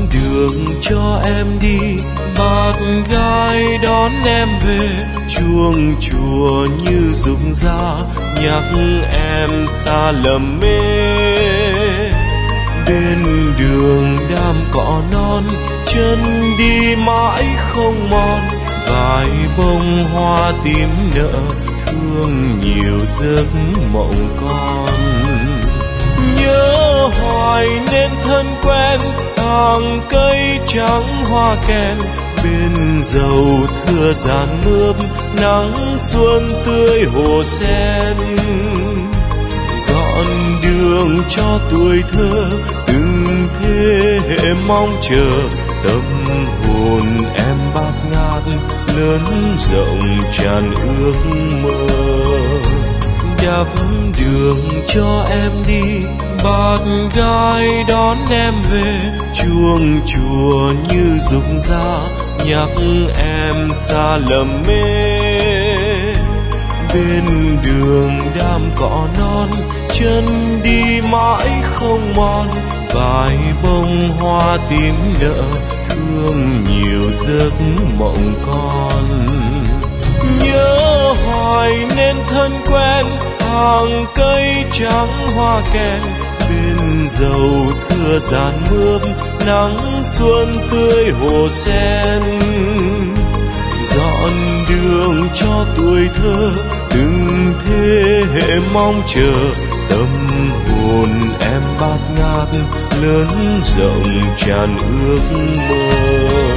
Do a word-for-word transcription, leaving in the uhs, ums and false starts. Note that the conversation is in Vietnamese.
đường cho em đi, bạt gai đón em về, chuông chùa như rụng ra nhắc em xa lầm mê. Bên đường đam cỏ non, chân đi mãi không mòn, vài bông hoa tím nở thương nhiều giấc mộng con. Nhớ hoài nên thân quen, hàng cây trắng hoa kèn, bên dầu thưa giàn mướp, nắng xuân tươi hồ sen. Dọn đường cho tuổi thơ, từng thế hệ mong chờ, tâm hồn em bát ngát lớn rộng tràn ước mơ. Đắp đường cho em đi, bạt gai đón em về, chuông chùa như rụng ra nhắc em xa lầm mê. Bên đường đam cỏ non, chân đi mãi không mòn, vài bông hoa tím nở thương nhiều giấc mộng con. Nhớ hoài nên thân quen, hàng cây trắng hoa kèn, bên dầu thưa giàn mướp, nắng xuân tươi hồ sen. Dọn đường cho tuổi thơ, từng thế hệ mong chờ, tâm hồn em bát ngát lớn rộng tràn ước mơ.